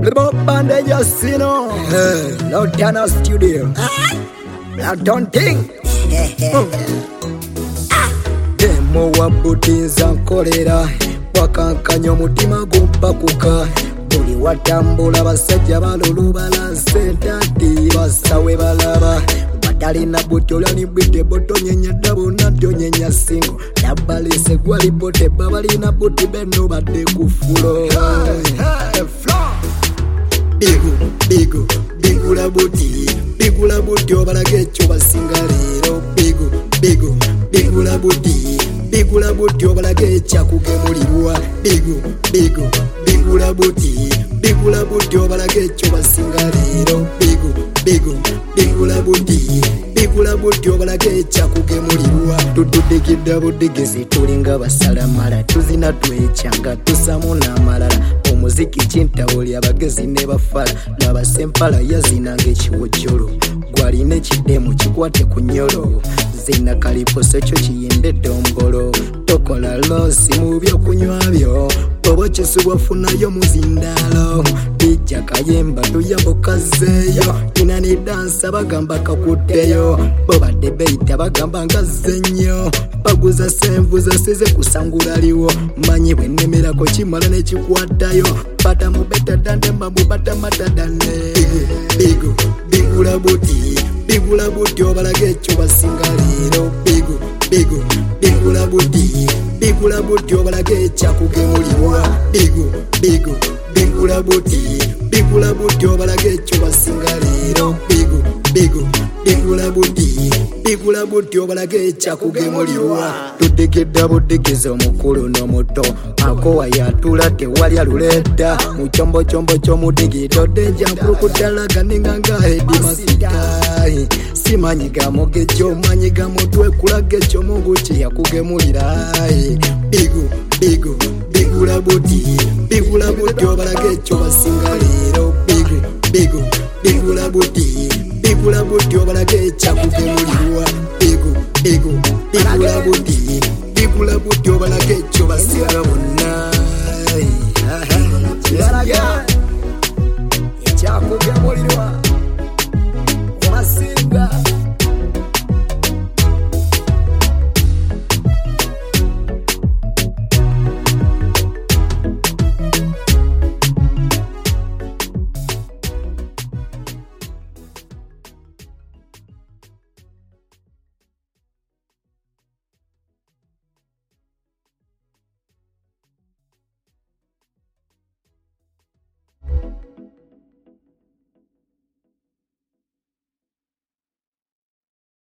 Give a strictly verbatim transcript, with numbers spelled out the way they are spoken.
Bande Yasino, Lotana Studio. I don't think. Demo wa butinza nkolera wakankanya omutima gumpakuka buli watambula basajja balulu balanse ntati basawe balaba batalina buti olani bwite boto nyenya dabo natyo nyenya singo nabalise gwali bote babalina buti beno badde kufulo bigu bigu bigu la buti bigu la buti obalage ekyo basinga leero bigu bigu bigu la buti bigu la buti obalage ekyakugemulirwa bigu bigu bigu la buti bigu la buti obalage ekyo basinga leero bigu bigu bigu la buti bigu la buti obalage ekyakugemulirwa tutudikidde budigezi tulinga basalamala tuzina twekyanga tusamu n'amalala omuziki kintawuli abagezi ne bafala laba sempala yazinanga ekiwojjolo gwalina ekiddemu kikwate ku nnyolo zina kaliposo ekyo kiyindedde ombolo tokola losi mu byokunywa byo oba kisubwa funayo muzindaalo bijja kayemba tuyabokazeeyo ina ne dansa bagamba kakutteyo bobadde beyita bagamba ngazze nnyo baguza senvuza size kusangulaliwo manyi bwe nnemerako kimala ne kikwatayo bata mubeta dande mbamu bata matadane bigu bigu la buti bigu la buti obalage ekyo basinga leero bigu bigu bigu la buti bigu la buti obalage ekyakugemulirwa bigu bigu bigu la buti bigu la buti obalage ekyo basinga leero bigu bigu bigu la buti bigu la buti obalage ekyakugemulirwa tudigidde budigizi omukulu n'omuto akowa yatula tewali aluleeta mu kyombo kyombo ky'omudigito denja nkulukutalaga ninganga edi masitayi simanyiga mugejo manyiga mutwe kulaga ekyo mungu kyeyakugemulirayi bigu bigu bigu la buti bigu la buti obalage ekyo basinga leero bigu bigu bigu la buti bigu la buti obalage ekyakugemulirwa bigu bigu bigu la buti bigu la buti obalage ekyo basinga bonna